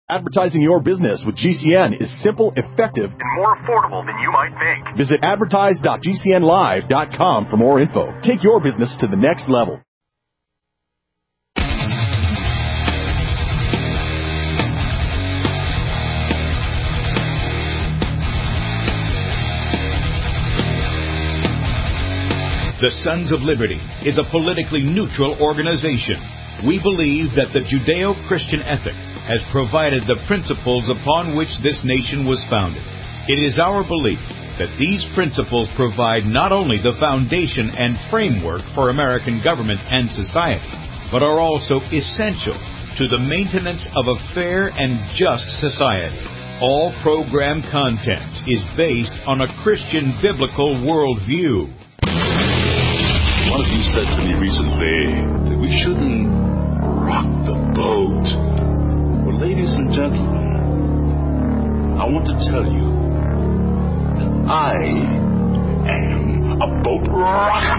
Advertising your business with GCN is simple, effective, and more affordable than you might think. Visit advertise.gcnlive.com for more info. Take your business to the next level. The Sons of Liberty is a politically neutral organization. We believe that the Judeo-Christian ethic has provided the principles upon which this nation was founded. It is our belief that these principles provide not only the foundation and framework for American government and society, but are also essential to the maintenance of a fair and just society. All program content is based on a Christian biblical worldview. One of you said to me recently that we shouldn't rock the boat. Well, ladies and gentlemen, I want to tell you that I am a boat rocker.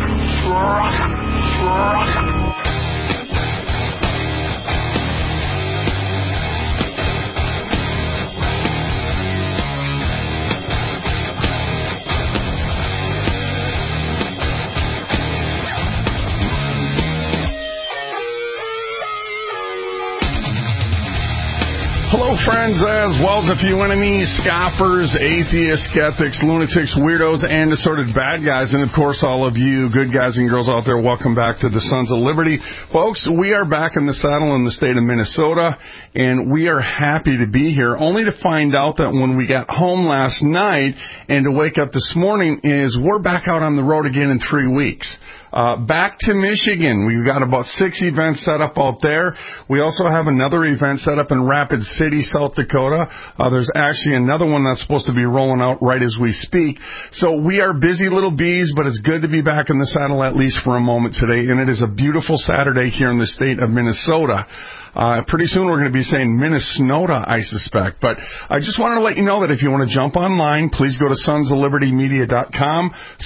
Hello, friends, as well as a few enemies, scoffers, atheists, skeptics, lunatics, weirdos, and assorted bad guys. And, of course, all of you good guys and girls out there, welcome back to the Sons of Liberty. Folks, we are back in the saddle in the state of Minnesota, and we are happy to be here, only to find out that when we got home last night and to wake up this morning is we're back out on the road again in 3 weeks. Back to Michigan. We've got about 6 events set up out there. We also have another event set up in Rapid City, South Dakota. There's actually another one that's supposed to be rolling out right as we speak. So we are busy little bees, but it's good to be back in the saddle at least for a moment today. And it is a beautiful Saturday here in the state of Minnesota. Pretty soon we're going to be saying Minnesota, I suspect. But I just wanted to let you know that if you want to jump online, please go to sonsoflibertymedia.com,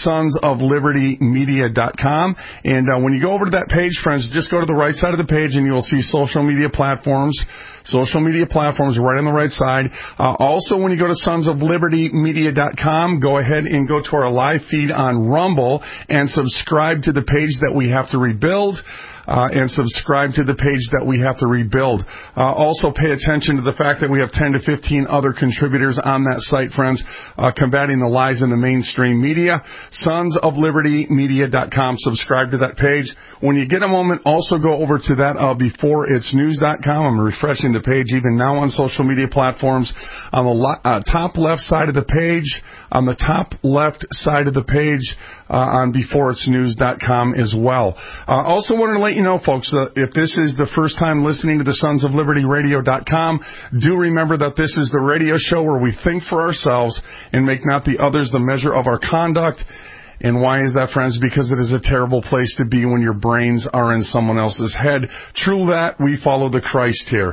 sonsoflibertymedia.com. And when you go over to that page, friends, just go to the right side of the page and you'll see social media platforms. Social media platforms right on the right side. Also, when you go to sonsoflibertymedia.com, go ahead and go to our live feed on Rumble and subscribe to the page that we have to rebuild. And subscribe to the page that we have to rebuild. Also pay attention to the fact that we have 10 to 15 other contributors on that site, friends, combating the lies in the mainstream media. Sonsoflibertymedia.com. Subscribe to that page. When you get a moment, also go over to that beforeitsnews.com. I'm refreshing the page even now on social media platforms. On the top left side of the page, on the top left side of the page, on beforeitsnews.com as well. Also wanted to let you know, folks, if this is the first time listening to the Sons of Liberty Radio.com, do remember that this is the radio show where we think for ourselves and make not the others the measure of our conduct. And why is that, friends? Because it is a terrible place to be when your brains are in someone else's head. True that, we follow the Christ here.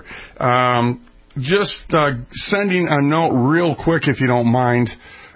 Just sending a note real quick, if you don't mind.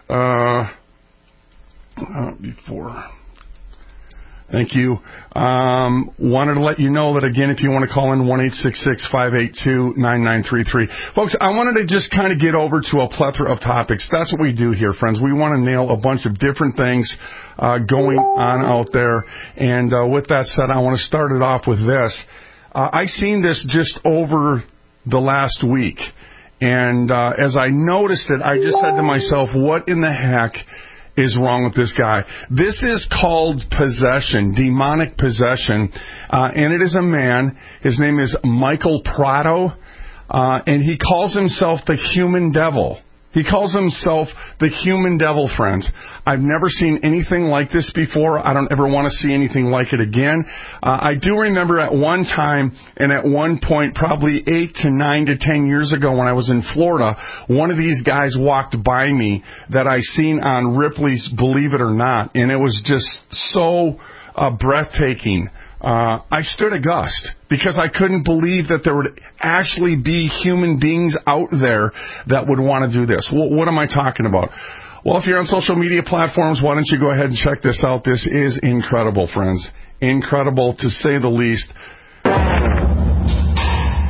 Thank you. Wanted to let you know that, again, if you want to call in, 1-866-582-9933. Folks, I wanted to just kind of get over to a plethora of topics. That's what we do here, friends. We want to nail a bunch of different things going on out there. And with that said, I want to start it off with this. I seen this just over the last week. And as I noticed it, I just said to myself, what in the heck is wrong with this guy? This is called possession, demonic possession, and it is a man. His name is Michael Prado, and he calls himself the human devil. He calls himself the human devil, friends. I've never seen anything like this before. I don't ever want to see anything like it again. I do remember at one time and at one point, probably 8 to 9 to 10 years ago when I was in Florida, one of these guys walked by me that I seen on Ripley's Believe It or Not, and it was just so breathtaking. I stood aghast because I couldn't believe that there would actually be human beings out there that would want to do this. Well, what am I talking about? Well, if you're on social media platforms, why don't you go ahead and check this out? This is incredible, friends. Incredible, to say the least.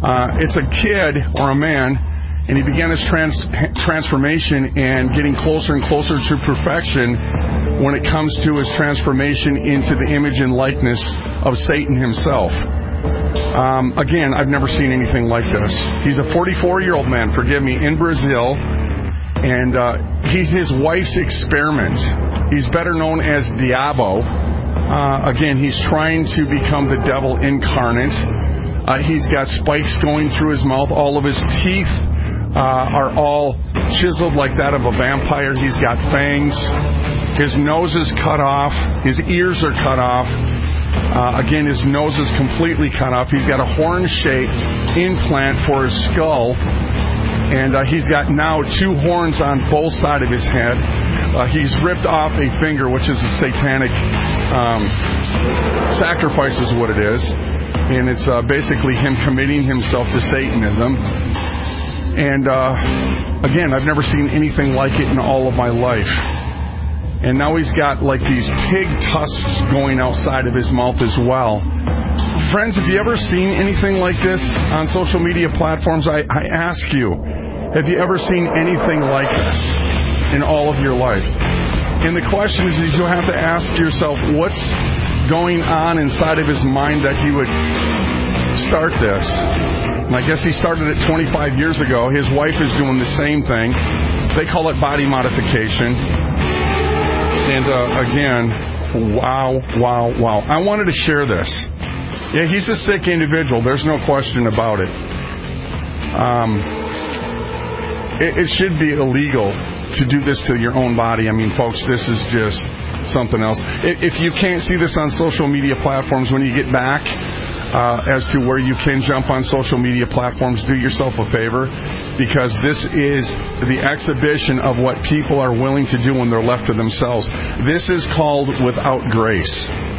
It's a kid or a man, and he began his transformation and getting closer and closer to perfection when it comes to his transformation into the image and likeness of Satan himself. Again, I've never seen anything like this. He's a 44-year-old man, forgive me, in Brazil, and he's his wife's experiment. He's better known as Diabo. Again, he's trying to become the devil incarnate. He's got spikes going through his mouth. All of his teeth are all chiseled like that of a vampire. He's got fangs. His nose is cut off. His ears are cut off. Again, his nose is completely cut off. He's got a horn-shaped implant for his skull. And he's got now 2 horns on both sides of his head. He's ripped off a finger, which is a satanic sacrifice is what it is. And it's basically him committing himself to Satanism. And again, I've never seen anything like it in all of my life. And now he's got like these pig tusks going outside of his mouth as well. Friends, have you ever seen anything like this on social media platforms? I ask you, have you ever seen anything like this in all of your life? And the question is you have to ask yourself, what's going on inside of his mind that he would start this? And I guess he started it 25 years ago. His wife is doing the same thing. They call it body modification. And again, wow. I wanted to share this. Yeah, he's a sick individual. There's no question about it. It should be illegal to do this to your own body. I mean, folks, this is just something else. If you can't see this on social media platforms when you get back, as to where you can jump on social media platforms, do yourself a favor, because this is the exhibition of what people are willing to do when they're left to themselves. This is called without grace.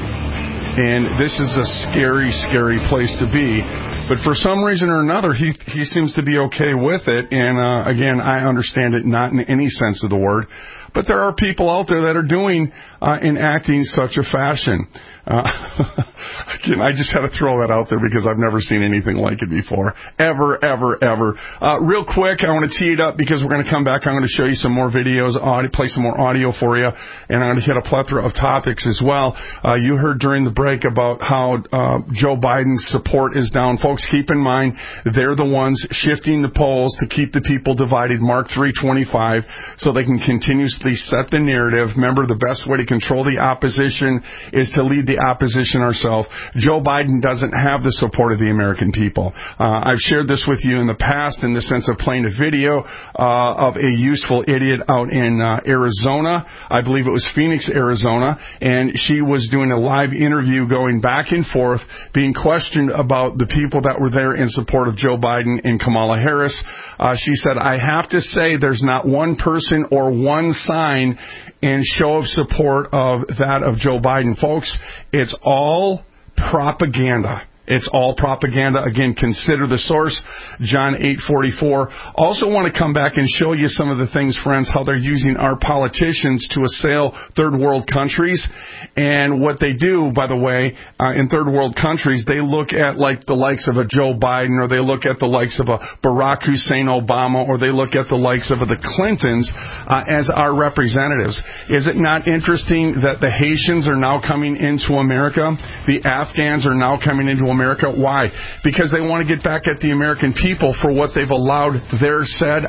And this is a scary, scary place to be. But for some reason or another, he seems to be okay with it. And again, I understand it not in any sense of the word. But there are people out there that are doing and acting such a fashion. Again, I just had to throw that out there because I've never seen anything like it before. Ever. Real quick, I want to tee it up because we're going to come back. I'm going to show you some more videos, play some more audio for you, and I'm going to hit a plethora of topics as well. You heard during the break about how Joe Biden's support is down. Folks, keep in mind, they're the ones shifting the polls to keep the people divided, Mark 3:25, so they can continuously set the narrative. Remember, the best way to control the opposition is to lead the opposition ourselves. Joe Biden doesn't have the support of the American people. I've shared this with you in the past in the sense of playing a video of a useful idiot out in Arizona. I believe it was Phoenix, Arizona, and she was doing a live interview going back and forth, being questioned about the people that were there in support of Joe Biden and Kamala Harris. She said, I have to say there's not one person or one sign in show of support of that of Joe Biden. Folks, it's all propaganda. It's all propaganda. Again, consider the source, John 8:44. Also want to come back and show you some of the things, friends, how they're using our politicians to assail third world countries. And what they do, by the way, in third world countries, they look at like the likes of a Joe Biden, or they look at the likes of a Barack Hussein Obama, or they look at the likes of the Clintons as our representatives. Is it not interesting that the Haitians are now coming into America? The Afghans are now coming into America. Why? Because they want to get back at the American people for what they've allowed our said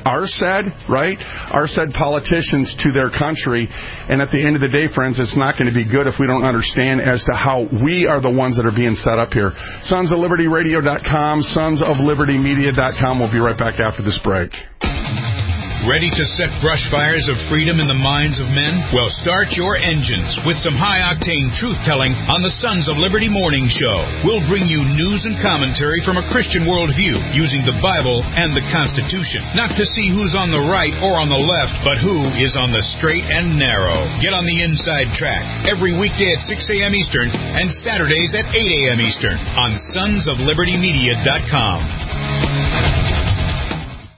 politicians to their country. And at the end of the day, friends, it's not going to be good if we don't understand as to how we are the ones that are being set up here. SonsOfLibertyRadio.com, SonsOfLibertyMedia.com. We'll be right back after this break. Ready to set brush fires of freedom in the minds of men? Well, start your engines with some high-octane truth-telling on the Sons of Liberty Morning Show. We'll bring you news and commentary from a Christian worldview using the Bible and the Constitution. Not to see who's on the right or on the left, but who is on the straight and narrow. Get on the inside track every weekday at 6 a.m. Eastern and Saturdays at 8 a.m. Eastern on SonsOfLibertyMedia.com.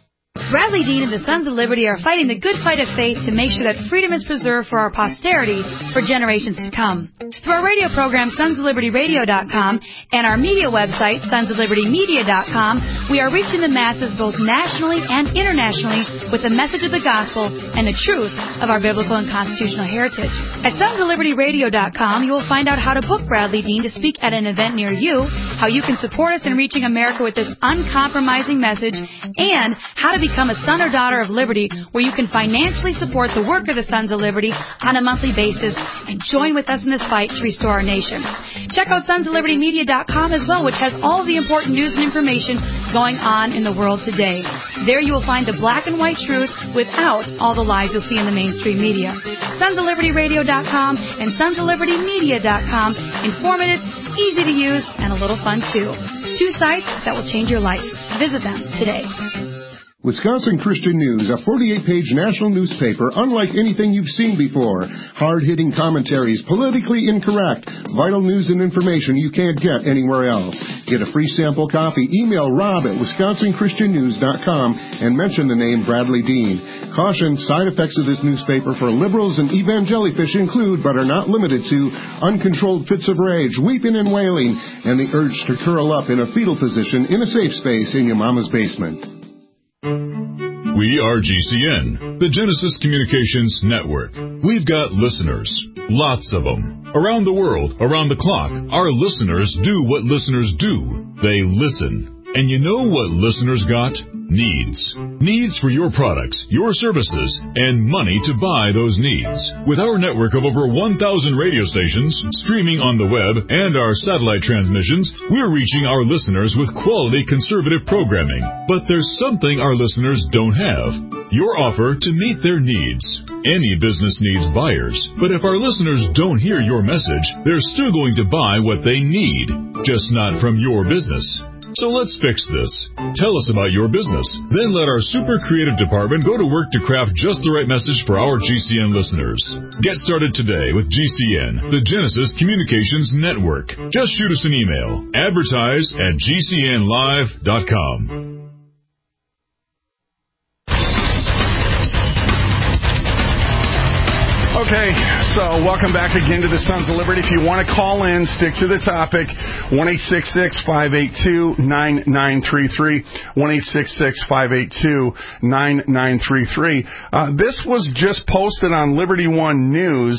Bradley Dean and the Sons of Liberty are fighting the good fight of faith to make sure that freedom is preserved for our posterity for generations to come. Through our radio program, sonsoflibertyradio.com, and our media website, sonsoflibertymedia.com, we are reaching the masses both nationally and internationally with the message of the gospel and the truth of our biblical and constitutional heritage. At sonsoflibertyradio.com, you will find out how to book Bradley Dean to speak at an event near you, how you can support us in reaching America with this uncompromising message, and how to become a son or daughter of liberty, where you can financially support the work of the Sons of Liberty on a monthly basis and join with us in this fight to restore our nation. Check out sonsoflibertymedia.com as well, which has all of the important news and information going on in the world today. There you will find the black and white truth without all the lies you'll see in the mainstream media. sonsoflibertyradio.com and sonsoflibertymedia.com. Informative, easy to use, and a little fun too. 2 sites that will change your life. Visit them today. Wisconsin Christian News, a 48-page national newspaper unlike anything you've seen before. Hard-hitting commentaries, politically incorrect, vital news and information you can't get anywhere else. Get a free sample copy. Email Rob at WisconsinChristianNews.com and mention the name Bradley Dean. Caution, side effects of this newspaper for liberals and evangelifish include, but are not limited to, uncontrolled fits of rage, weeping and wailing, and the urge to curl up in a fetal position in a safe space in your mama's basement. We are GCN, the Genesis Communications Network. We've got listeners, lots of them. Around the world, around the clock, our listeners do what listeners do. They listen. And you know what listeners got? Needs. Needs for your products, your services, and money to buy those needs. With our network of over 1,000 radio stations, streaming on the web, and our satellite transmissions, we're reaching our listeners with quality conservative programming. But there's something our listeners don't have. Your offer to meet their needs. Any business needs buyers, but if our listeners don't hear your message, they're still going to buy what they need, just not from your business. So let's fix this. Tell us about your business. Then let our super creative department go to work to craft just the right message for our GCN listeners. Get started today with GCN, the Genesis Communications Network. Just shoot us an email. Advertise at GCNlive.com. Okay, so welcome back again to the Sons of Liberty. If you want to call in, stick to the topic, 1-866-582-9933, 1-866-582-9933. This was just posted on Liberty One News.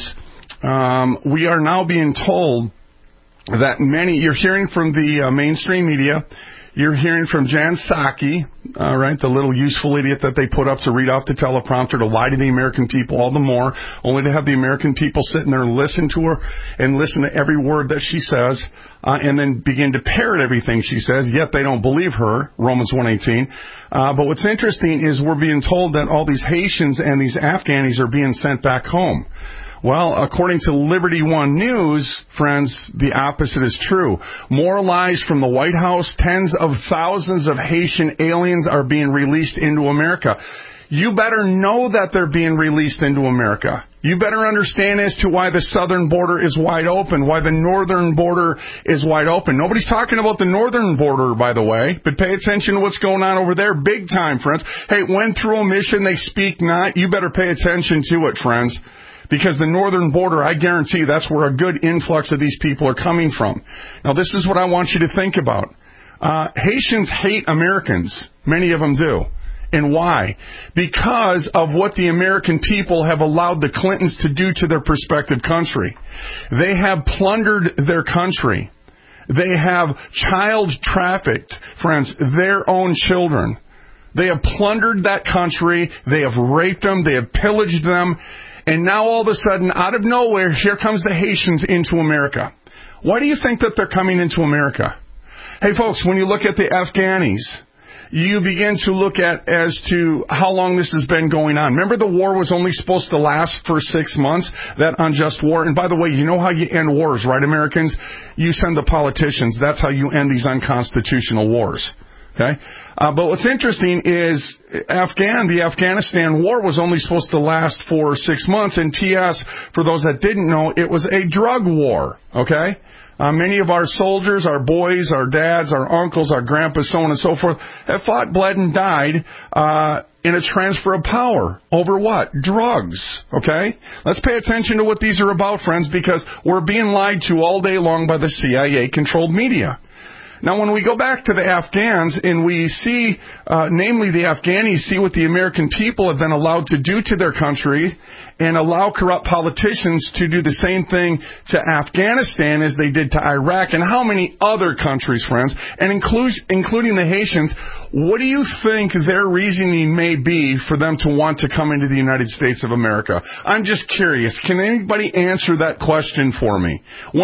We are now being told that you're hearing from the mainstream media, you're hearing from Jan Psaki, right, the little useful idiot that they put up to read off the teleprompter to lie to the American people all the more, only to have the American people sitting there and listen to her and listen to every word that she says, and then begin to parrot everything she says, yet they don't believe her, Romans 1:18. But what's interesting is we're being told that all these Haitians and these Afghanis are being sent back home. Well, according to Liberty One News, friends, the opposite is true. More lies from the White House. Tens of thousands of Haitian aliens are being released into America. You better know that they're being released into America. You better understand as to why the southern border is wide open, why the northern border is wide open. Nobody's talking about the northern border, by the way, but pay attention to what's going on over there big time, friends. Hey, went through a mission, they speak not. You better pay attention to it, friends. Because the northern border, I guarantee you, that's where a good influx of these people are coming from. Now, this is what I want you to think about. Haitians hate Americans. Many of them do. And why? Because of what the American people have allowed the Clintons to do to their prospective country. They have plundered their country. They have child trafficked, friends, their own children. They have plundered that country. They have raped them. They have pillaged them. And now all of a sudden, out of nowhere, here comes the Haitians into America. Why do you think that they're coming into America? Hey, folks, when you look at the Afghanis, you begin to look at as to how long this has been going on. Remember, the war was only supposed to last for 6 months, that unjust war. And by the way, you know how you end wars, right, Americans? You send the politicians. That's how you end these unconstitutional wars. Okay? But what's interesting is the Afghanistan war was only supposed to last for 6 months. And P.S., for those that didn't know, it was a drug war. Okay? Many of our soldiers, our boys, our dads, our uncles, our grandpas, so on and so forth, have fought, bled, and died in a transfer of power. Over what? Drugs. Okay? Let's pay attention to what these are about, friends, because we're being lied to all day long by the CIA-controlled media. Now, when we go back to the Afghans and we see, namely the Afghanis, see what the American people have been allowed to do to their country and allow corrupt politicians to do the same thing to Afghanistan as they did to Iraq and how many other countries, friends, and including the Haitians, what do you think their reasoning may be for them to want to come into the United States of America? I'm just curious. Can anybody answer that question for me?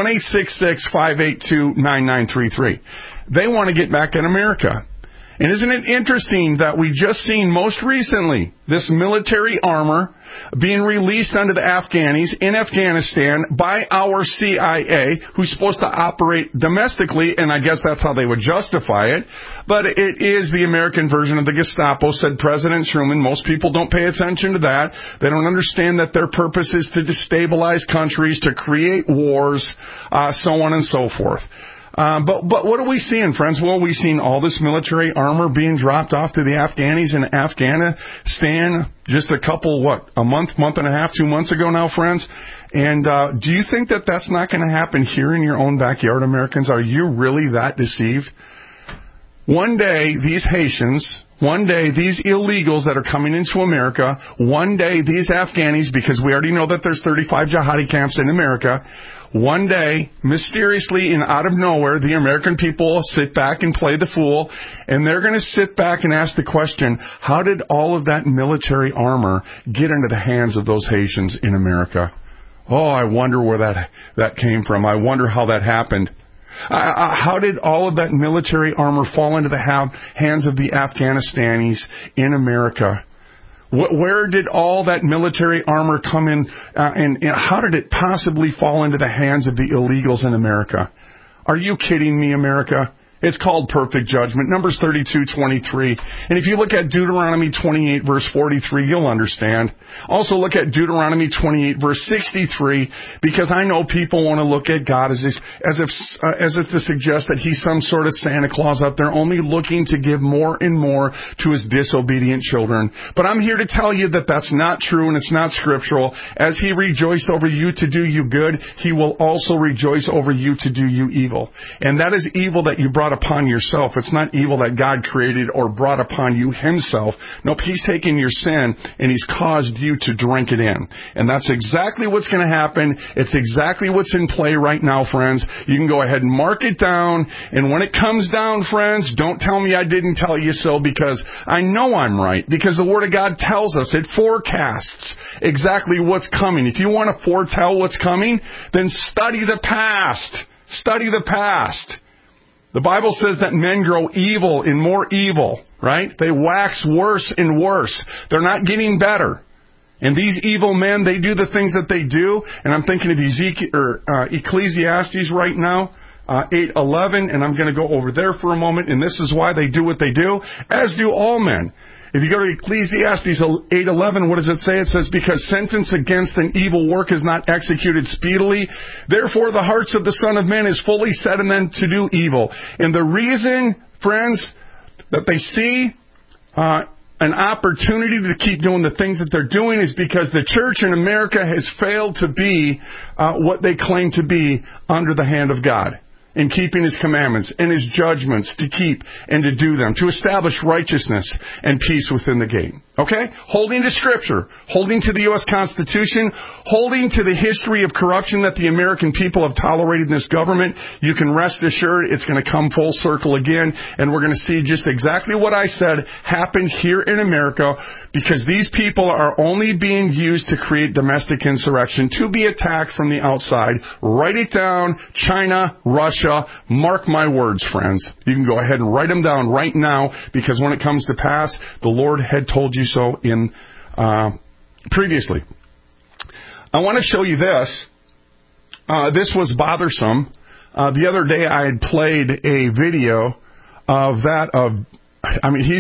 1-866-582-9933. They want to get back in America. And isn't it interesting that we just seen most recently this military armor being released onto the Afghanis in Afghanistan by our CIA, who's supposed to operate domestically, and I guess that's how they would justify it. But it is the American version of the Gestapo, said President Truman. Most people don't pay attention to that. They don't understand that their purpose is to destabilize countries, to create wars, so on and so forth. But what are we seeing, friends? Well, we've seen all this military armor being dropped off to the Afghanis in Afghanistan just a month and a half, 2 months ago now, friends. And do you think that that's not going to happen here in your own backyard, Americans? Are you really that deceived? One day, these Haitians, one day, these illegals that are coming into America, one day, these Afghanis, because we already know that there's 35 jihadi camps in America, one day, mysteriously and out of nowhere, the American people will sit back and play the fool, and they're going to sit back and ask the question, how did all of that military armor get into the hands of those Haitians in America? Oh, I wonder where that came from. I wonder how that happened. How did all of that military armor fall into the hands of the Afghanistanis in America? Where did all that military armor come in, and how did it possibly fall into the hands of the illegals in America? Are you kidding me, America? It's called perfect judgment. Numbers 32:23. And if you look at Deuteronomy 28, verse 43, you'll understand. Also look at Deuteronomy 28, verse 63, because I know people want to look at God as if to suggest that he's some sort of Santa Claus up there, only looking to give more and more to his disobedient children. But I'm here to tell you that that's not true and it's not scriptural. As he rejoiced over you to do you good, he will also rejoice over you to do you evil. And that is evil that you brought upon yourself. It's not evil that God created or brought upon you himself. Nope, he's taken your sin and he's caused you to drink it in. And that's exactly what's going to happen. It's exactly what's in play right now, friends. You can go ahead and mark it down. And when it comes down, friends, don't tell me I didn't tell you so, because I know I'm right. Because the Word of God tells us, it forecasts exactly what's coming. If you want to foretell what's coming, then study the past. Study the past. The Bible says that men grow evil and more evil, right? They wax worse and worse. They're not getting better. And these evil men, they do the things that they do. And I'm thinking of Ecclesiastes right now, 8:11, and I'm going to go over there for a moment. And this is why they do what they do, as do all men. If you go to Ecclesiastes 8:11, what does it say? It says, because sentence against an evil work is not executed speedily, therefore the hearts of the Son of Man is fully set in them to do evil. And the reason, friends, that they see an opportunity to keep doing the things that they're doing is because the church in America has failed to be what they claim to be under the hand of God, in keeping his commandments and his judgments to keep and to do them, to establish righteousness and peace within the gate. Okay? Holding to Scripture, holding to the U.S. Constitution, holding to the history of corruption that the American people have tolerated in this government, you can rest assured it's going to come full circle again, and we're going to see just exactly what I said happen here in America, because these people are only being used to create domestic insurrection, to be attacked from the outside. Write it down. China, Russia, mark my words, friends. You can go ahead and write them down right now, because when it comes to pass, the Lord had told you so in previously. I want to show you this. This was bothersome. The other day I had played a video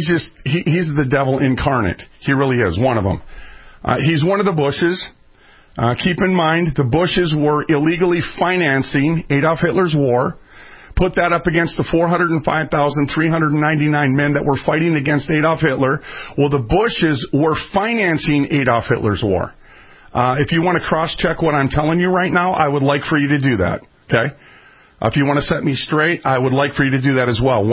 he's the devil incarnate. He really is one of them. He's one of the Bushes. Keep in mind, the Bushes were illegally financing Adolf Hitler's war. Put that up against the 405,399 men that were fighting against Adolf Hitler. Well, the Bushes were financing Adolf Hitler's war. If you want to cross-check what I'm telling you right now, I would like for you to do that, okay? If you want to set me straight, I would like for you to do that as well.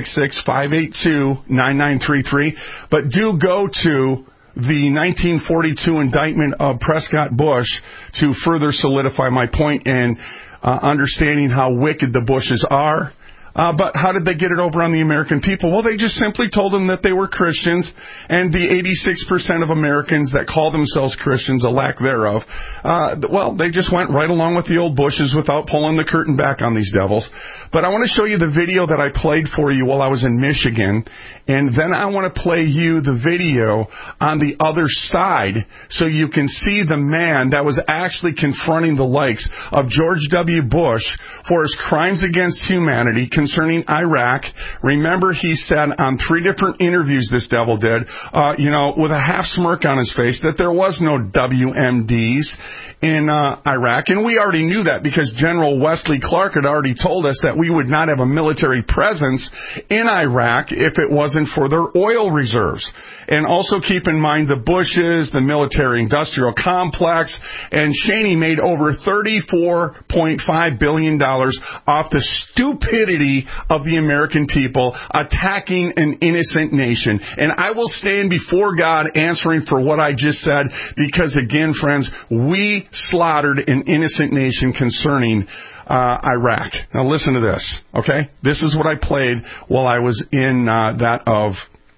1-866-582-9933. But do go to the 1942 indictment of Prescott Bush to further solidify my point in understanding how wicked the Bushes are. But how did they get it over on the American people? Well, they just simply told them that they were Christians, and the 86% of Americans that call themselves Christians, a lack thereof, well, they just went right along with the old Bushes without pulling the curtain back on these devils. But I want to show you the video that I played for you while I was in Michigan, and then I want to play you the video on the other side so you can see the man that was actually confronting the likes of George W. Bush for his crimes against humanity concerning Iraq. Remember, he said on 3 different interviews this devil did, with a half smirk on his face, that there was no WMDs in Iraq. And we already knew that because General Wesley Clark had already told us that we would not have a military presence in Iraq if it wasn't for their oil reserves. And also keep in mind the Bushes, the military-industrial complex, and Cheney made over $34.5 billion off the stupidity of the American people attacking an innocent nation. And I will stand before God answering for what I just said because, again, friends, we slaughtered an innocent nation concerning Iraq. Now listen to this, okay? This is what I played while I was in that of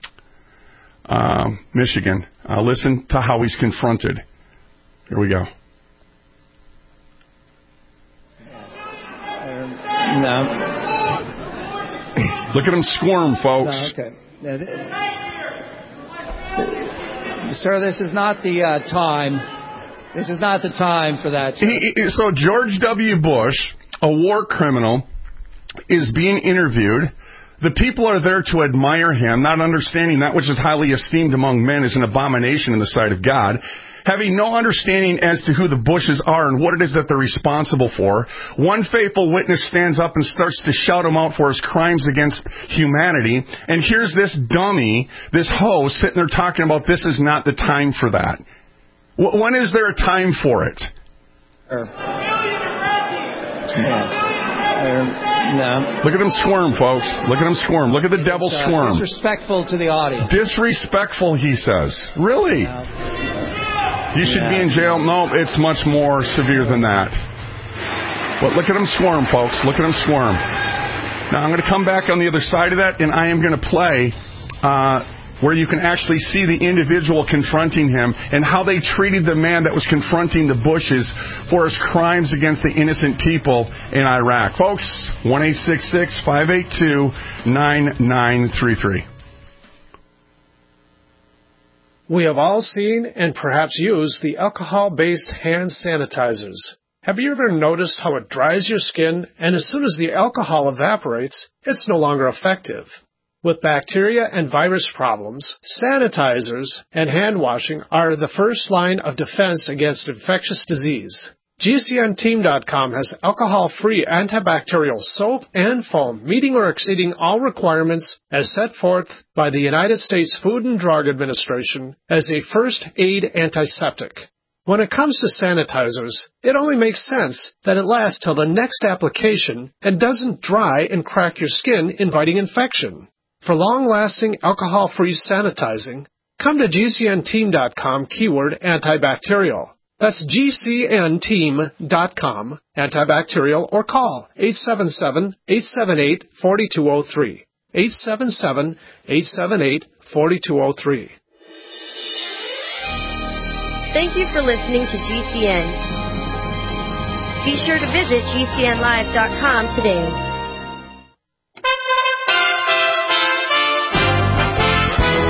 Michigan. Listen to how he's confronted. Here we go. No. Look at him squirm, folks. No, okay. Sir, this is not the time. This is not the time for that. So George W. Bush, a war criminal, is being interviewed. The people are there to admire him, not understanding that which is highly esteemed among men is an abomination in the sight of God. Having no understanding as to who the Bushes are and what it is that they're responsible for, one faithful witness stands up and starts to shout him out for his crimes against humanity. And here's this dummy, this hoe, sitting there talking about this is not the time for that. When is there a time for it? No. Look at him squirm, folks. Look at him squirm. Look at the devil squirm. Disrespectful to the audience. Disrespectful, he says. Really? No. You should be in jail. No, it's much more severe than that. But look at him squirm, folks. Look at him squirm. Now, I'm going to come back on the other side of that, and I am going to play where you can actually see the individual confronting him and how they treated the man that was confronting the Bushes for his crimes against the innocent people in Iraq. Folks, 1-866-582-9933. We have all seen and perhaps used the alcohol-based hand sanitizers. Have you ever noticed how it dries your skin, and as soon as the alcohol evaporates, it's no longer effective? With bacteria and virus problems, sanitizers and hand washing are the first line of defense against infectious disease. GCNteam.com has alcohol-free antibacterial soap and foam meeting or exceeding all requirements as set forth by the United States Food and Drug Administration as a first aid antiseptic. When it comes to sanitizers, it only makes sense that it lasts till the next application and doesn't dry and crack your skin, inviting infection. For long-lasting alcohol-free sanitizing, come to GCNteam.com keyword antibacterial. That's GCNteam.com, antibacterial, or call 877-878-4203. 877-878-4203. Thank you for listening to GCN. Be sure to visit GCNlive.com today. You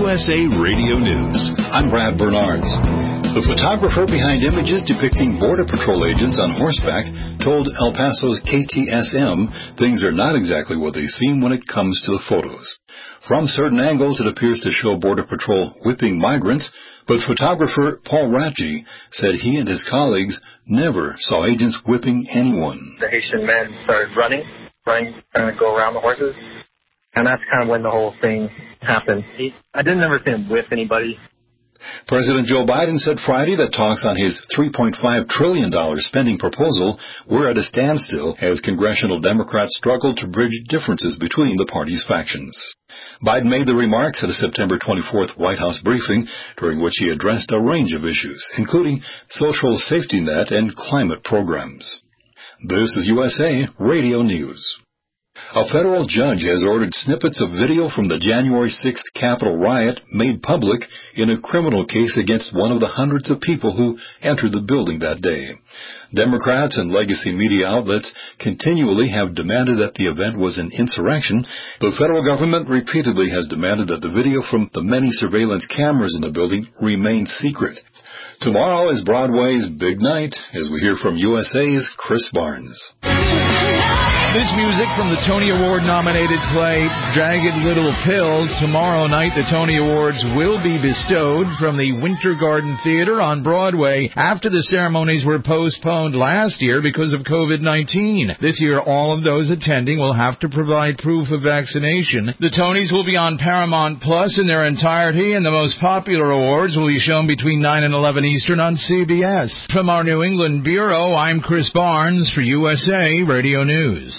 USA Radio News. I'm Brad Bernards. The photographer behind images depicting Border Patrol agents on horseback told El Paso's KTSM things are not exactly what they seem when it comes to the photos. From certain angles, it appears to show Border Patrol whipping migrants, but photographer Paul Ratji said he and his colleagues never saw agents whipping anyone. The Haitian men started running, trying to go around the horses, and that's kind of when the whole thing happened. I didn't ever see him whip anybody. President Joe Biden said Friday that talks on his $3.5 trillion spending proposal were at a standstill as congressional Democrats struggled to bridge differences between the party's factions. Biden made the remarks at a September 24th White House briefing, during which he addressed a range of issues, including social safety net and climate programs. This is USA Radio News. A federal judge has ordered snippets of video from the January 6th Capitol riot made public in a criminal case against one of the hundreds of people who entered the building that day. Democrats and legacy media outlets continually have demanded that the event was an insurrection. The federal government repeatedly has demanded that the video from the many surveillance cameras in the building remain secret. Tomorrow is Broadway's big night, as we hear from USA's Chris Barnes. This music from the Tony Award-nominated play Jagged Little Pill. Tomorrow night, the Tony Awards will be bestowed from the Winter Garden Theater on Broadway after the ceremonies were postponed last year because of COVID-19. This year, all of those attending will have to provide proof of vaccination. The Tonys will be on Paramount Plus in their entirety, and the most popular awards will be shown between 9 and 11 Eastern on CBS. From our New England Bureau, I'm Chris Barnes for USA Radio News.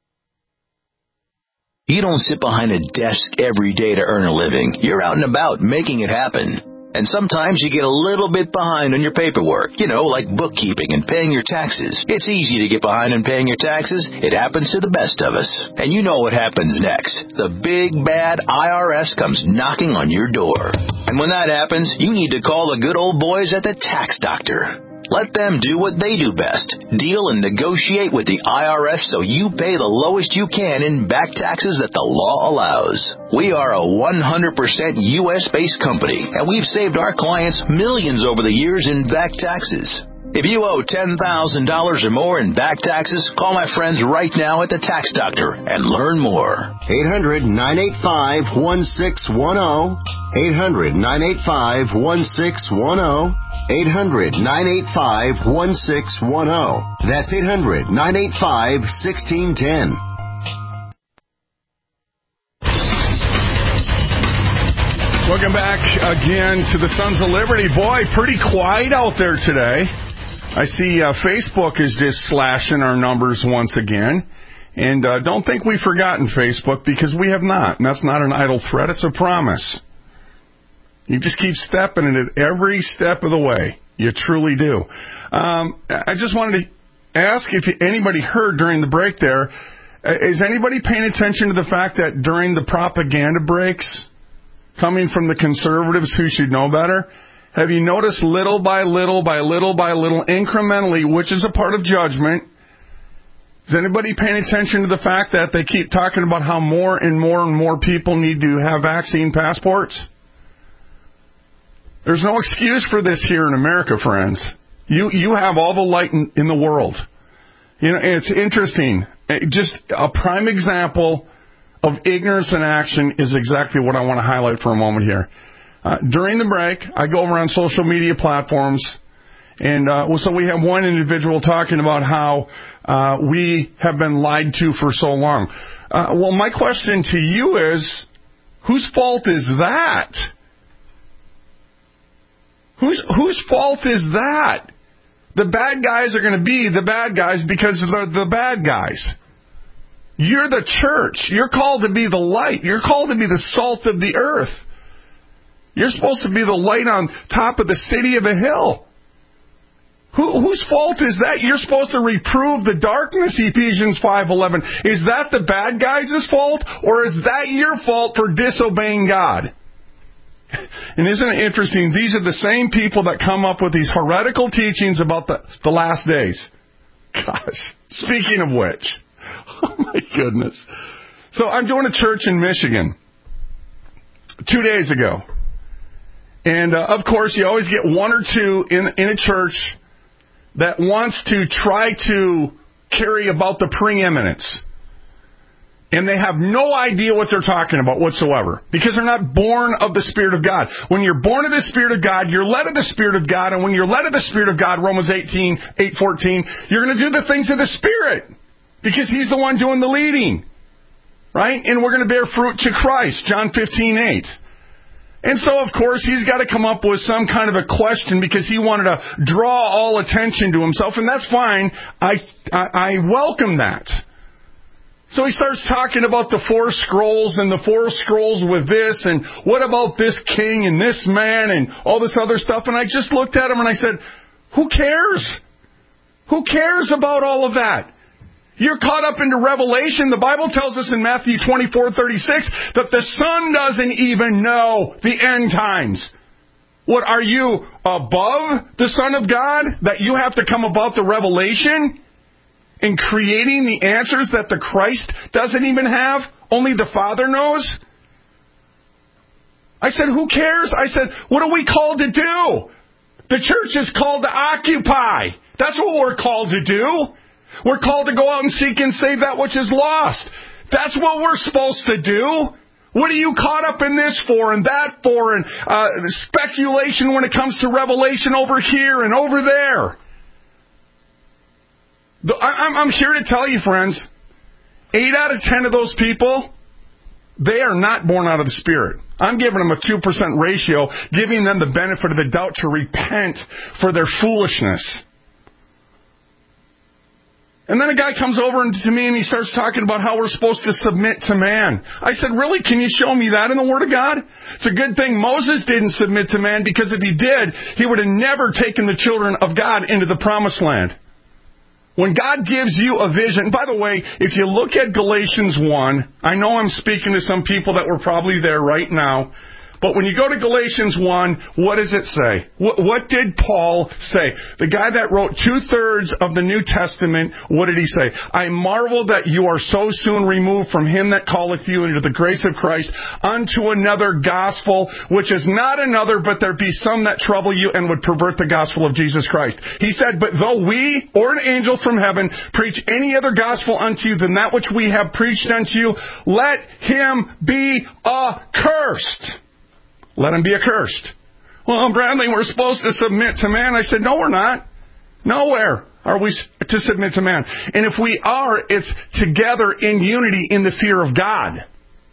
You don't sit behind a desk every day to earn a living. You're out and about making it happen. And sometimes you get a little bit behind on your paperwork, like bookkeeping and paying your taxes. It's easy to get behind on paying your taxes. It happens to the best of us. And you know what happens next. The big, bad IRS comes knocking on your door. And when that happens, you need to call the good old boys at the Tax Doctor. Let them do what they do best. Deal and negotiate with the IRS so you pay the lowest you can in back taxes that the law allows. We are a 100% U.S.-based company, and we've saved our clients millions over the years in back taxes. If you owe $10,000 or more in back taxes, call my friends right now at the Tax Doctor and learn more. 800-985-1610. 800-985-1610. 800-985-1610. That's 800-985-1610. Welcome back again to the Sons of Liberty. Boy, pretty quiet out there today. I see Facebook is just slashing our numbers once again. And don't think we've forgotten Facebook, because we have not. And that's not an idle threat. It's a promise. You just keep stepping in it every step of the way. You truly do. I just wanted to ask if anybody heard during the break there, is anybody paying attention to the fact that during the propaganda breaks, coming from the conservatives who should know better, have you noticed little by little, incrementally, which is a part of judgment, is anybody paying attention to the fact that they keep talking about how more and more people need to have vaccine passports? There's no excuse for this here in America, friends. You have all the light in the world. It's interesting. Just a prime example of ignorance in action is exactly what I want to highlight for a moment here. During the break, I go over on social media platforms, and so we have one individual talking about how we have been lied to for so long. Well, my question to you is, whose fault is that? Whose fault is that? The bad guys are going to be the bad guys because they're the bad guys. You're the church. You're called to be the light. You're called to be the salt of the earth. You're supposed to be the light on top of the city of a hill. Whose fault is that? You're supposed to reprove the darkness, Ephesians 5:11. Is that the bad guys' fault, or is that your fault for disobeying God? And isn't it interesting? These are the same people that come up with these heretical teachings about the last days. Gosh, speaking of which, oh my goodness. So I'm doing a church in Michigan. 2 days ago. And, of course, you always get one or two in a church that wants to try to carry about the preeminence. And they have no idea what they're talking about whatsoever, because they're not born of the Spirit of God. When you're born of the Spirit of God, you're led of the Spirit of God. And when you're led of the Spirit of God, Romans 8:14, you're going to do the things of the Spirit, because He's the one doing the leading. Right? And we're going to bear fruit to Christ, John 15:8. And so, of course, he's got to come up with some kind of a question, because he wanted to draw all attention to himself, and that's fine. I welcome that. So he starts talking about the 4 scrolls and the 4 scrolls with this, and what about this king and this man and all this other stuff. And I just looked at him and I said, who cares? Who cares about all of that? You're caught up into Revelation. The Bible tells us in Matthew 24:36 that the Son doesn't even know the end times. What, are you above the Son of God, that you have to come about the revelation in creating the answers that the Christ doesn't even have? Only the Father knows? I said, who cares? I said, what are we called to do? The church is called to occupy. That's what we're called to do. We're called to go out and seek and save that which is lost. That's what we're supposed to do. What are you caught up in this for and that for, and speculation when it comes to revelation over here and over there? I'm here to tell you, friends, 8 out of 10 of those people, they are not born out of the Spirit. I'm giving them a 2% ratio, giving them the benefit of the doubt to repent for their foolishness. And then a guy comes over to me and he starts talking about how we're supposed to submit to man. I said, really? Can you show me that in the Word of God? It's a good thing Moses didn't submit to man, because if he did, he would have never taken the children of God into the promised land. When God gives you a vision, by the way, if you look at Galatians 1, I know I'm speaking to some people that were probably there right now, but when you go to Galatians 1, what does it say? What did Paul say? The guy that wrote 2/3 of the New Testament, what did he say? I marvel that you are so soon removed from him that calleth you into the grace of Christ unto another gospel, which is not another, but there be some that trouble you and would pervert the gospel of Jesus Christ. He said, but though we or an angel from heaven preach any other gospel unto you than that which we have preached unto you, let him be accursed. Let him be accursed. Well, Bradley, we're supposed to submit to man. I said, no, we're not. Nowhere are we to submit to man. And if we are, it's together in unity in the fear of God.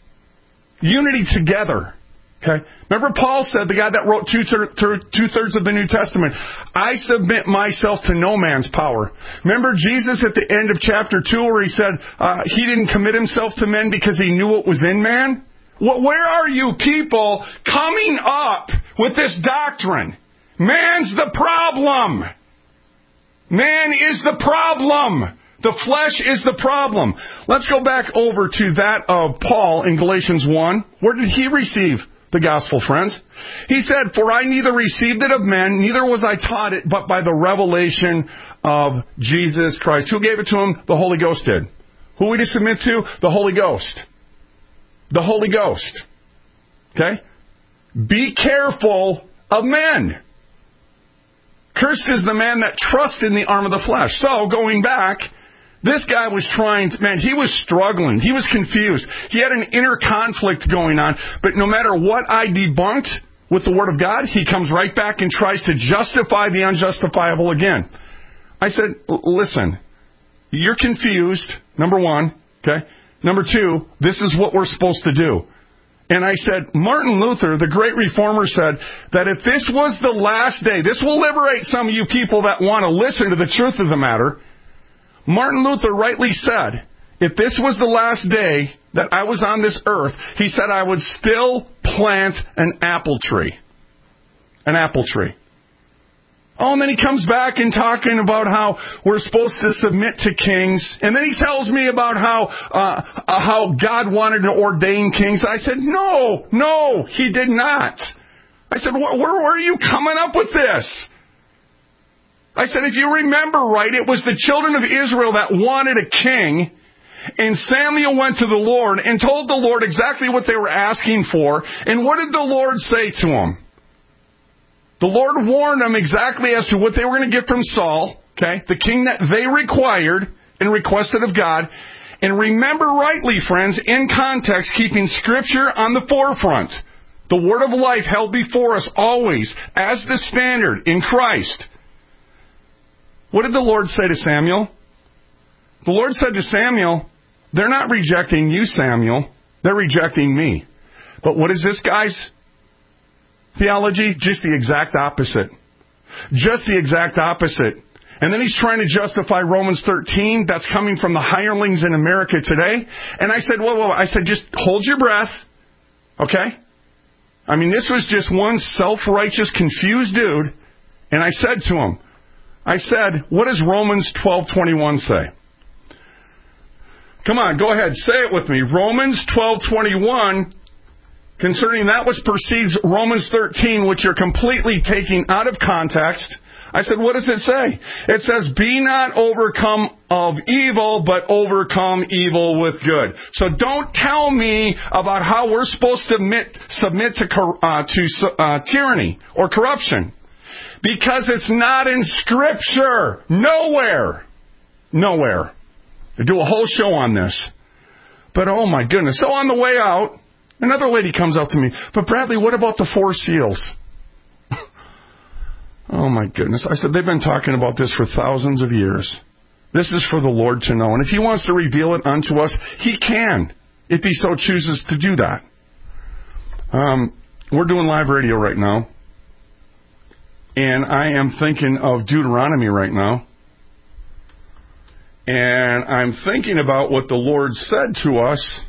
Unity together. Okay? Remember Paul said, the guy that wrote 2/3 of the New Testament, I submit myself to no man's power. Remember Jesus at the end of chapter 2 where he said he didn't commit himself to men because he knew what was in man? Where are you people coming up with this doctrine? Man's the problem. Man is the problem. The flesh is the problem. Let's go back over to that of Paul in Galatians 1. Where did he receive the gospel, friends? He said, for I neither received it of men, neither was I taught it, but by the revelation of Jesus Christ. Who gave it to him? The Holy Ghost did. Who are we to submit to? The Holy Ghost. The Holy Ghost. Okay? Be careful of men. Cursed is the man that trusts in the arm of the flesh. So, going back, this guy was he was struggling. He was confused. He had an inner conflict going on. But no matter what I debunked with the Word of God, he comes right back and tries to justify the unjustifiable again. I said, listen, you're confused, number one, okay? Number 2, this is what we're supposed to do. And I said, Martin Luther, the great reformer, said that if this was the last day, this will liberate some of you people that want to listen to the truth of the matter. Martin Luther rightly said, if this was the last day that I was on this earth, he said I would still plant an apple tree. An apple tree. Oh, and then he comes back and talking about how we're supposed to submit to kings. And then he tells me about how God wanted to ordain kings. I said, no, he did not. I said, where are you coming up with this? I said, if you remember right, it was the children of Israel that wanted a king. And Samuel went to the Lord and told the Lord exactly what they were asking for. And what did the Lord say to him? The Lord warned them exactly as to what they were going to get from Saul, okay, the king that they required and requested of God. And remember rightly, friends, in context, keeping Scripture on the forefront. The Word of life held before us always as the standard in Christ. What did the Lord say to Samuel? The Lord said to Samuel, they're not rejecting you, Samuel. They're rejecting me. But what is this guy's theology? Just the exact opposite. Just the exact opposite. And then he's trying to justify Romans 13. That's coming from the hirelings in America today. And I said, whoa. I said, just hold your breath. Okay? I mean, this was just one self-righteous, confused dude. And I said to him, what does Romans 12:21 say? Come on, go ahead, say it with me. Romans 12:21, concerning that which precedes Romans 13, which you're completely taking out of context. I said, what does it say? It says, be not overcome of evil, but overcome evil with good. So don't tell me about how we're supposed to submit to tyranny or corruption. Because it's not in Scripture. Nowhere. I do a whole show on this. But oh my goodness. So on the way out, another lady comes up to me. But Bradley, what about the 4 seals? Oh my goodness. I said, they've been talking about this for thousands of years. This is for the Lord to know. And if He wants to reveal it unto us, He can, if He so chooses to do that. We're doing live radio right now. And I am thinking of Deuteronomy right now. And I'm thinking about what the Lord said to us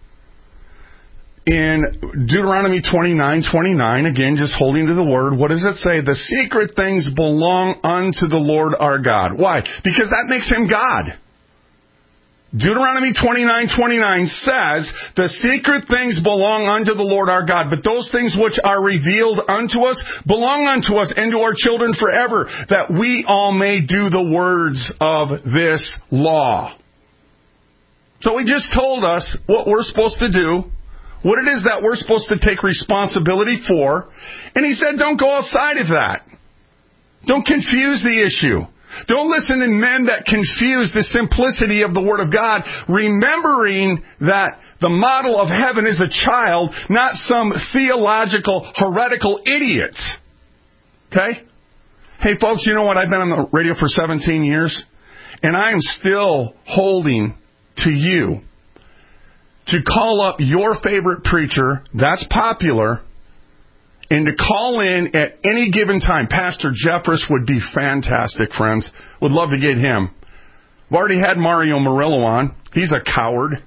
in Deuteronomy 29:29, again, just holding to the Word. What does it say? The secret things belong unto the Lord our God. Why? Because that makes Him God. Deuteronomy 29:29 says, the secret things belong unto the Lord our God, but those things which are revealed unto us belong unto us and to our children forever, that we all may do the words of this law. So He just told us what we're supposed to do, what it is that we're supposed to take responsibility for, and He said, don't go outside of that. Don't confuse the issue. Don't listen to men that confuse the simplicity of the Word of God, remembering that the model of heaven is a child, not some theological, heretical idiot. Okay? Hey, folks, you know what? I've been on the radio for 17 years, and I am still holding to you to call up your favorite preacher that's popular and to call in at any given time. Pastor Jeffress would be fantastic, friends. Would love to get him. I've already had Mario Murillo on. He's a coward.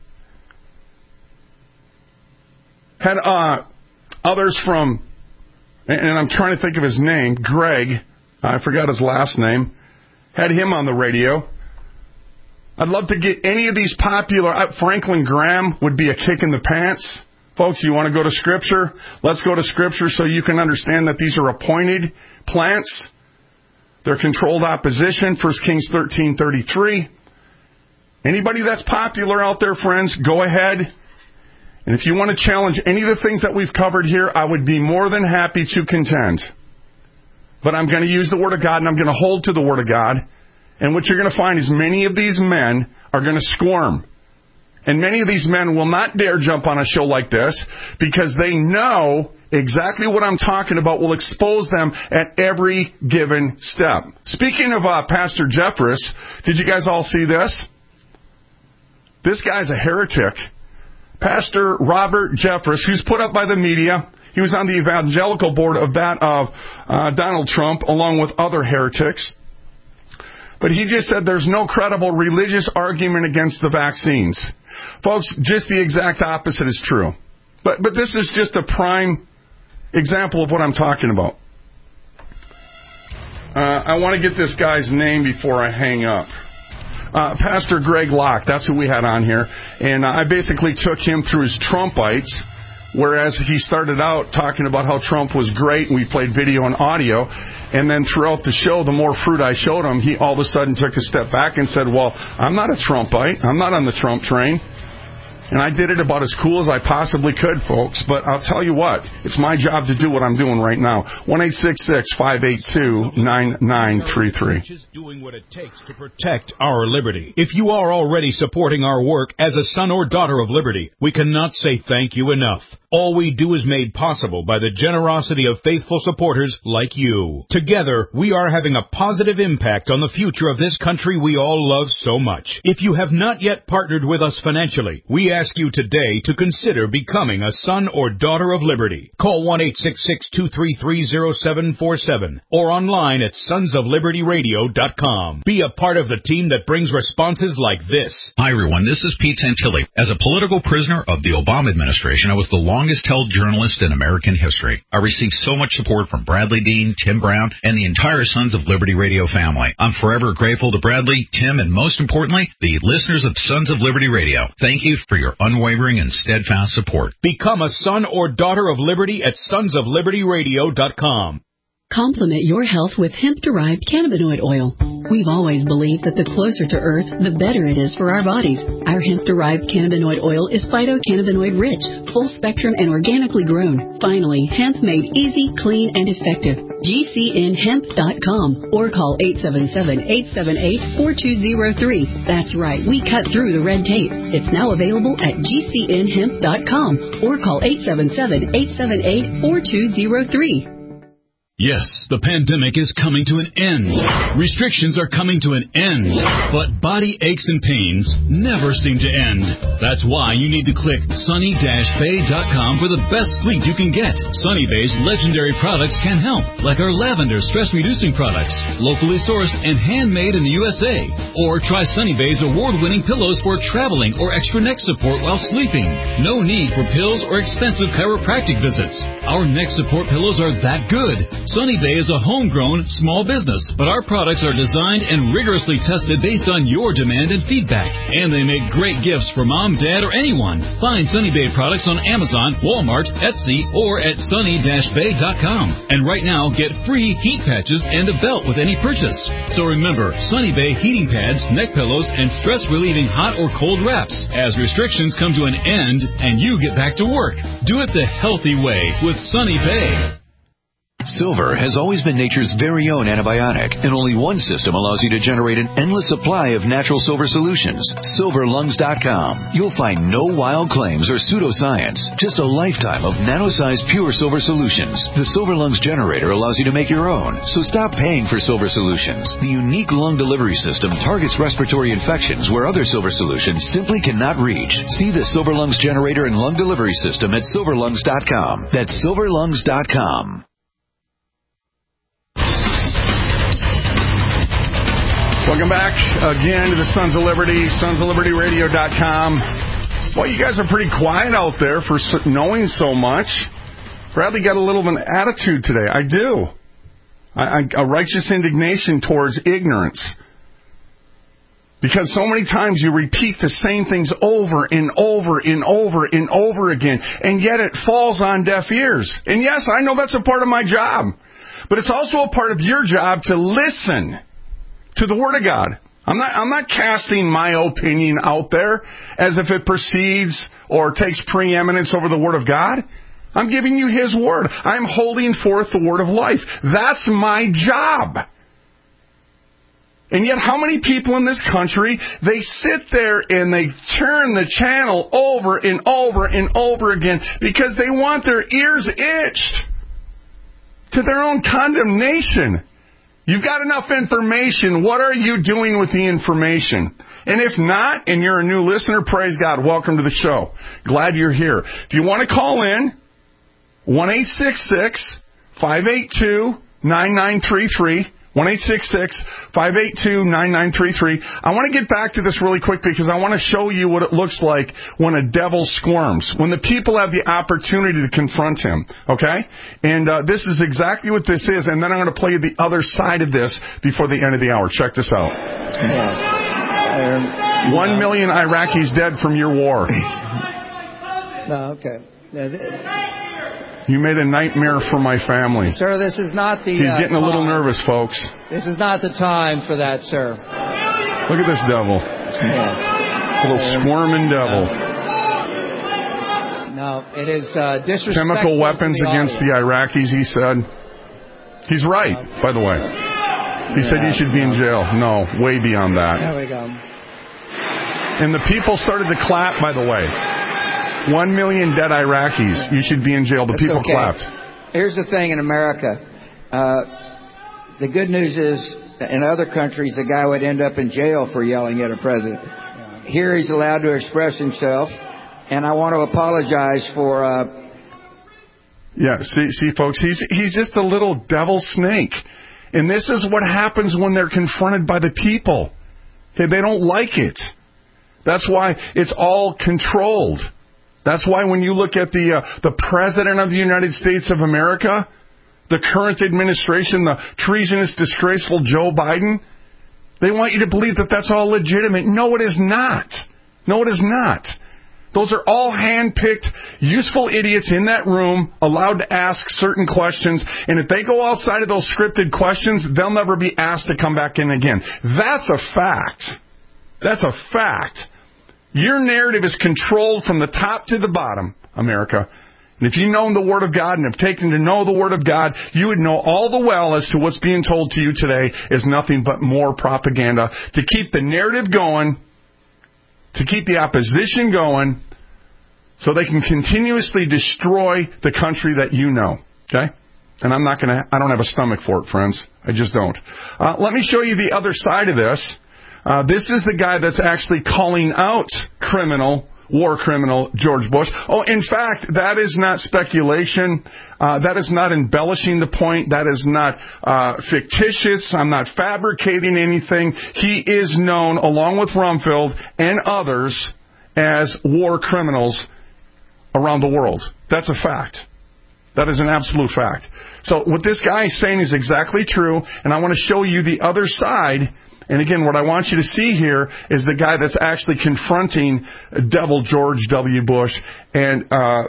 Had others from, and I'm trying to think of his name, Greg. I forgot his last name. Had him on the radio. I'd love to get any of these popular. Franklin Graham would be a kick in the pants. Folks, you want to go to Scripture? Let's go to Scripture so you can understand that these are appointed plants. They're controlled opposition, 1 Kings 13:33. Anybody that's popular out there, friends, go ahead. And if you want to challenge any of the things that we've covered here, I would be more than happy to contend. But I'm going to use the Word of God, and I'm going to hold to the Word of God. And what you're going to find is many of these men are going to squirm. And many of these men will not dare jump on a show like this because they know exactly what I'm talking about will expose them at every given step. Speaking of Pastor Jeffress, did you guys all see this? This guy's a heretic. Pastor Robert Jeffress, who's put up by the media. He was on the evangelical board of that of Donald Trump, along with other heretics. But he just said there's no credible religious argument against the vaccines. Folks, just the exact opposite is true. But this is just a prime example of what I'm talking about. I want to get this guy's name before I hang up. Pastor Greg Locke, that's who we had on here. And I basically took him through his Trumpites. Whereas he started out talking about how Trump was great, and we played video and audio, and then throughout the show, the more fruit I showed him, he all of a sudden took a step back and said, well, I'm not a Trumpite. I'm not on the Trump train. And I did it about as cool as I possibly could, folks. But I'll tell you what, it's my job to do what I'm doing right now. 1-866-582-9933. Doing what it takes to protect our liberty. If you are already supporting our work as a son or daughter of liberty, we cannot say thank you enough. All we do is made possible by the generosity of faithful supporters like you. Together, we are having a positive impact on the future of this country we all love so much. If you have not yet partnered with us financially, we ask you today to consider becoming a son or daughter of liberty. Call 1-866-233-0747 or online at sonsoflibertyradio.com. Be a part of the team that brings responses like this. Hi, everyone. This is Pete Santilli. As a political prisoner of the Obama administration, I was the longest-held journalist in American history. I received so much support from Bradley Dean, Tim Brown, and the entire Sons of Liberty Radio family. I'm forever grateful to Bradley, Tim, and most importantly, the listeners of Sons of Liberty Radio. Thank you for your unwavering and steadfast support. Become a son or daughter of liberty at sonsoflibertyradio.com. Complement your health with hemp-derived cannabinoid oil. We've always believed that the closer to Earth, the better it is for our bodies. Our hemp-derived cannabinoid oil is phytocannabinoid-rich, full-spectrum, and organically grown. Finally, hemp made easy, clean, and effective. GCNhemp.com or call 877-878-4203. That's right, we cut through the red tape. It's now available at GCNhemp.com or call 877-878-4203. Yes, the pandemic is coming to an end. Restrictions are coming to an end. But body aches and pains never seem to end. That's why you need to click sunny-bay.com for the best sleep you can get. Sunny Bay's legendary products can help, like our lavender stress-reducing products, locally sourced and handmade in the USA. Or try Sunny Bay's award-winning pillows for traveling or extra neck support while sleeping. No need for pills or expensive chiropractic visits. Our neck support pillows are that good. Sunny Bay is a homegrown, small business, but our products are designed and rigorously tested based on your demand and feedback. And they make great gifts for mom, dad, or anyone. Find Sunny Bay products on Amazon, Walmart, Etsy, or at sunny-bay.com. And right now, get free heat patches and a belt with any purchase. So remember, Sunny Bay heating pads, neck pillows, and stress-relieving hot or cold wraps as restrictions come to an end and you get back to work. Do it the healthy way with Sunny Bay. Silver has always been nature's very own antibiotic, and only one system allows you to generate an endless supply of natural silver solutions. SilverLungs.com. You'll find no wild claims or pseudoscience, just a lifetime of nano-sized pure silver solutions. The Silver Lungs generator allows you to make your own, so stop paying for silver solutions. The unique lung delivery system targets respiratory infections where other silver solutions simply cannot reach. See the Silver Lungs generator and lung delivery system at SilverLungs.com. That's SilverLungs.com. Welcome back again to the Sons of Liberty, sonsoflibertyradio.com. Well, you guys are pretty quiet out there for knowing so much. Bradley got a little of an attitude today. I do. A righteous indignation towards ignorance. Because so many times you repeat the same things over and over and over and over again, and yet it falls on deaf ears. And yes, I know that's a part of my job. But it's also a part of your job to listen to the Word of God. I'm not casting my opinion out there as if it precedes or takes preeminence over the Word of God. I'm giving you His Word. I'm holding forth the Word of life. That's my job. And yet how many people in this country, they sit there and they turn the channel over and over and over again because they want their ears itched to their own condemnation. You've got enough information. What are you doing with the information? And if not, and you're a new listener, praise God. Welcome to the show. Glad you're here. If you want to call in, 1-866-582-9933. 1-866-582-9933. I want to get back to this really quick because I want to show you what it looks like when a devil squirms, when the people have the opportunity to confront him, okay? And this is exactly what this is, and then I'm going to play the other side of this before the end of the hour. Check this out. Yes. 1 million Iraqis dead from your war. No, okay. You made a nightmare for my family. Sir, this is not the He's getting a little nervous, folks. This is not the time for that, sir. Look at this devil. Yes. Little squirming devil. No, it is disrespectful. Chemical weapons against the Iraqis, he said. He's right, by the way. He said you should be in jail. No, way beyond that. There we go. And the people started to clap, by the way. 1 million dead Iraqis. You should be in jail. The people clapped. Here's the thing in America. The good news is, in other countries, the guy would end up in jail for yelling at a president. Here he's allowed to express himself. And I want to apologize for... Yeah, see, folks, he's just a little devil snake. And this is what happens when they're confronted by the people. Okay, they don't like it. That's why it's all controlled. That's why when you look at the President of the United States of America, the current administration, the treasonous, disgraceful Joe Biden, they want you to believe that that's all legitimate. No, it is not. No, it is not. Those are all hand-picked, useful idiots in that room, allowed to ask certain questions. And if they go outside of those scripted questions, they'll never be asked to come back in again. That's a fact. That's a fact. Your narrative is controlled from the top to the bottom, America. And if you've known the Word of God and have taken to know the Word of God, you would know all the well as to what's being told to you today is nothing but more propaganda to keep the narrative going, to keep the opposition going, so they can continuously destroy the country that you know. Okay? And I don't have a stomach for it, friends. I just don't. Let me show you the other side of this. This is the guy that's actually calling out war criminal George Bush. Oh, in fact, that is not speculation. That is not embellishing the point. That is not fictitious. I'm not fabricating anything. He is known, along with Rumfield and others, as war criminals around the world. That's a fact. That is an absolute fact. So what this guy is saying is exactly true, and I want to show you the other side. And again, what I want you to see here is the guy that's actually confronting Devil George W. Bush and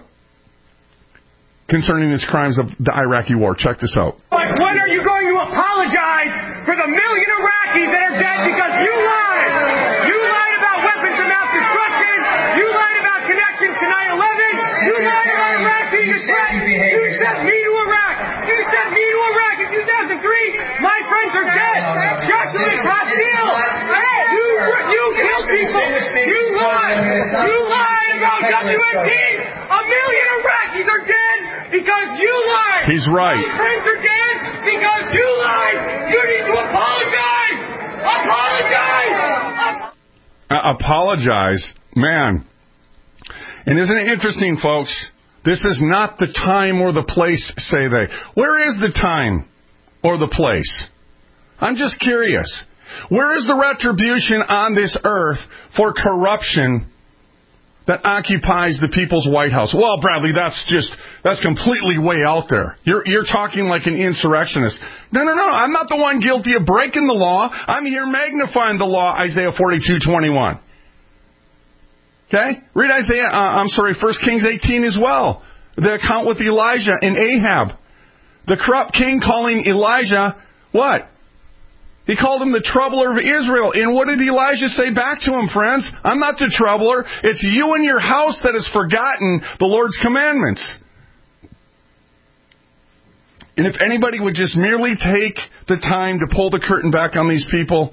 concerning his crimes of the Iraqi war. Check this out. When are you going to apologize for the million Iraqis that are dead because you lied? You lied about weapons of mass destruction. You lied about connections to 9/11. You lied about Iraqi. You sent me to Iraq. You sent me to Iraq in 2003. My friends are dead. Joshua Castile. You killed people. You lied. You lied about WMD. A million Iraqis are dead because you lied. He's right. My friends are dead because you lied. You need to apologize. Apologize. Man. And isn't it interesting, folks? This is not the time or the place, say they. Where is the time or the place? I'm just curious. Where is the retribution on this earth for corruption that occupies the People's White House? Well, Bradley, that's completely way out there. You're talking like an insurrectionist. No. I'm not the one guilty of breaking the law. I'm here magnifying the law, Isaiah 42:21. Okay? Read 1 Kings 18 as well. The account with Elijah and Ahab. The corrupt king calling Elijah, what? He called him the troubler of Israel. And what did Elijah say back to him, friends? I'm not the troubler. It's you and your house that has forgotten the Lord's commandments. And if anybody would just merely take the time to pull the curtain back on these people,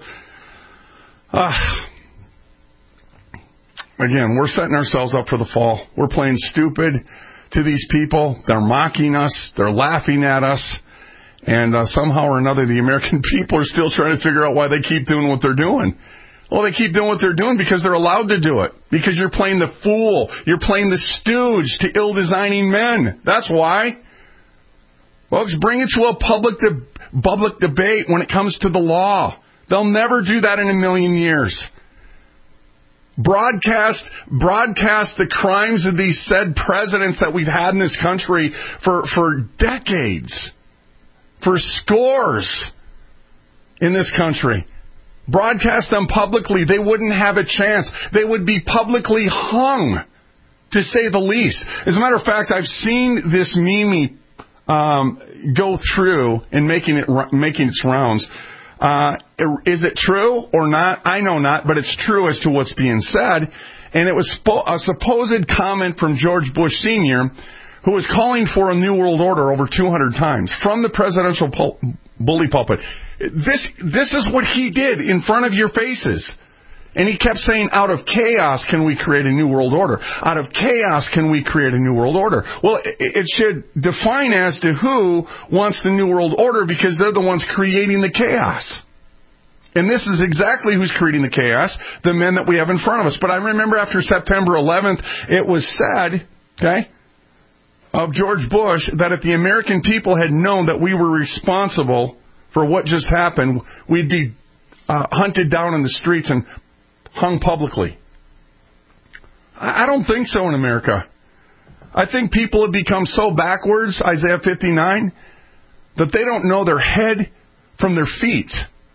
again, we're setting ourselves up for the fall. We're playing stupid to these people. They're mocking us. They're laughing at us. And somehow or another, the American people are still trying to figure out why they keep doing what they're doing. Well, they keep doing what they're doing because they're allowed to do it. Because you're playing the fool. You're playing the stooge to ill-designing men. That's why. Folks, bring it to a public debate when it comes to the law. They'll never do that in a million years. Broadcast the crimes of these said presidents that we've had in this country for decades. For scores in this country. Broadcast them publicly. They wouldn't have a chance. They would be publicly hung to say the least. As a matter of fact, I've seen this meme go through and making its rounds. Is it true or not? I know not, but it's true as to what's being said. And it was a supposed comment from George Bush Sr., who was calling for a new world order over 200 times from the presidential bully pulpit. This is what he did in front of your faces. And he kept saying, out of chaos can we create a new world order? Out of chaos can we create a new world order? Well, it should define as to who wants the new world order, because they're the ones creating the chaos. And this is exactly who's creating the chaos, the men that we have in front of us. But I remember after September 11th, it was said, okay, of George Bush, that if the American people had known that we were responsible for what just happened, we'd be hunted down in the streets and hung publicly. I don't think so in America. I think people have become so backwards, Isaiah 59, that they don't know their head from their feet.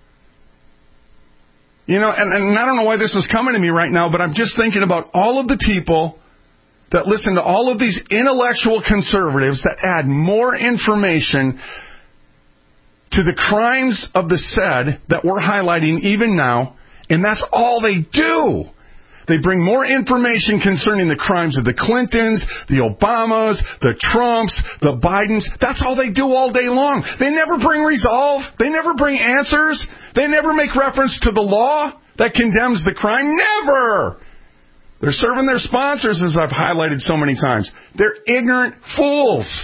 You know, and I don't know why this is coming to me right now, but I'm just thinking about all of the people that listen to all of these intellectual conservatives that add more information to the crimes of the said that we're highlighting even now, and that's all they do. They bring more information concerning the crimes of the Clintons, the Obamas, the Trumps, the Bidens. That's all they do all day long. They never bring resolve. They never bring answers. They never make reference to the law that condemns the crime. Never! They're serving their sponsors, as I've highlighted so many times. They're ignorant fools.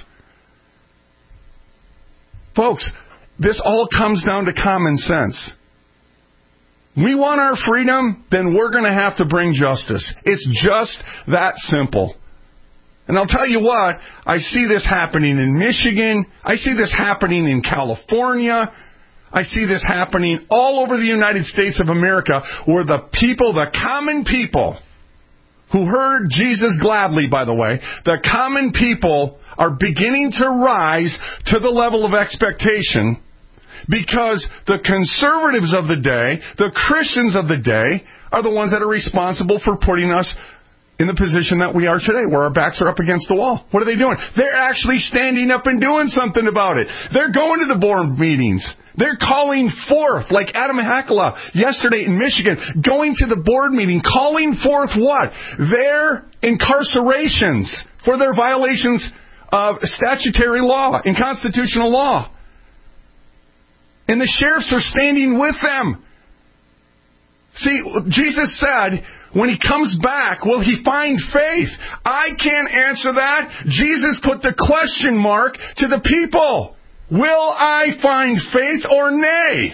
Folks, this all comes down to common sense. We want our freedom, then we're going to have to bring justice. It's just that simple. And I'll tell you what, I see this happening in Michigan. I see this happening in California. I see this happening all over the United States of America, where the people, the common people, who heard Jesus gladly, by the way, the common people are beginning to rise to the level of expectation, because the conservatives of the day, the Christians of the day, are the ones that are responsible for putting us in the position that we are today, where our backs are up against the wall. What are they doing? They're actually standing up and doing something about it. They're going to the board meetings. They're calling forth, like Adam Hakala yesterday in Michigan, going to the board meeting, calling forth what? Their incarcerations for their violations of statutory law and constitutional law. And the sheriffs are standing with them. See, Jesus said, when he comes back, will he find faith? I can't answer that. Jesus put the question mark to the people. Will I find faith or nay?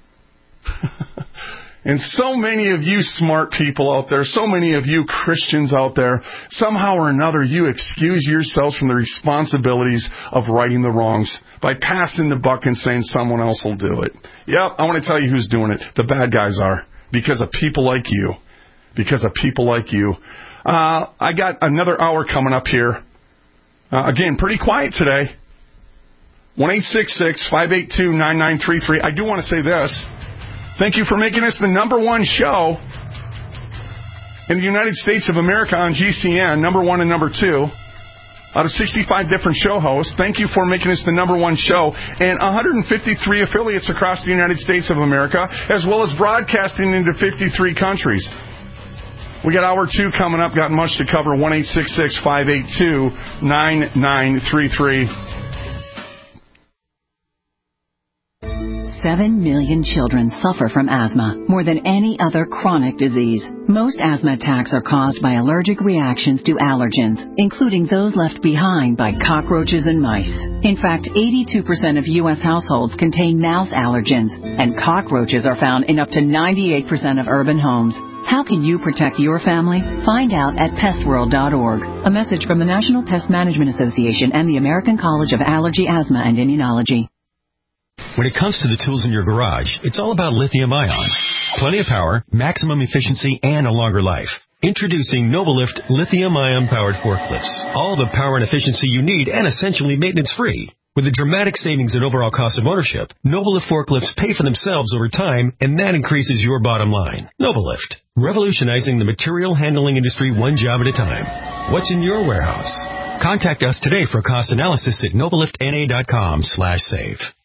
And so many of you smart people out there, so many of you Christians out there, somehow or another you excuse yourselves from the responsibilities of righting the wrongs by passing the buck and saying someone else will do it. Yep, I want to tell you who's doing it. The bad guys are. Because of people like you. Because of people like you. I got another hour coming up here. Again, pretty quiet today. 1-866-582-9933. I do want to say this. Thank you for making us the number one show in the United States of America on GCN, number one and number two, out of 65 different show hosts. Thank you for making us the number one show, and 153 affiliates across the United States of America, as well as broadcasting into 53 countries. We got hour two coming up, got much to cover. 1-866-582-9933. 7 million children suffer from asthma, more than any other chronic disease. Most asthma attacks are caused by allergic reactions to allergens, including those left behind by cockroaches and mice. In fact, 82% of U.S. households contain mouse allergens, and cockroaches are found in up to 98% of urban homes. How can you protect your family? Find out at pestworld.org. A message from the National Pest Management Association and the American College of Allergy, Asthma, and Immunology. When it comes to the tools in your garage, it's all about lithium-ion. Plenty of power, maximum efficiency, and a longer life. Introducing Novalift lithium-ion-powered forklifts. All the power and efficiency you need and essentially maintenance-free. With a dramatic savings in overall cost of ownership, Novalift forklifts pay for themselves over time, and that increases your bottom line. Novalift, revolutionizing the material handling industry one job at a time. What's in your warehouse? Contact us today for a cost analysis at nobleliftna.com/save.